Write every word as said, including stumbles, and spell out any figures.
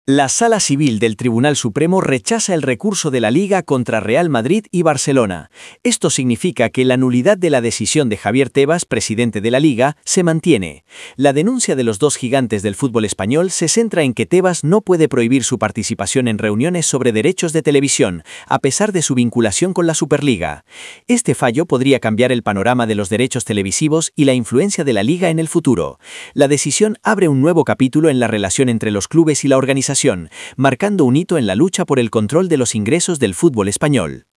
La Sala Civil del Tribunal Supremo rechaza el recurso de la Liga contra Real Madrid y Barcelona. Esto significa que la nulidad de la decisión de Javier Tebas, presidente de la Liga, se mantiene. La denuncia de los dos gigantes del fútbol español se centra en que Tebas no puede prohibir su participación en reuniones sobre derechos de televisión, a pesar de su vinculación con la Superliga. Este fallo podría cambiar el panorama de los derechos televisivos y la influencia de la Liga en el futuro. La decisión abre un nuevo capítulo en la relación entre los clubes y la organización, marcando un hito en la lucha por el control de los ingresos del fútbol español.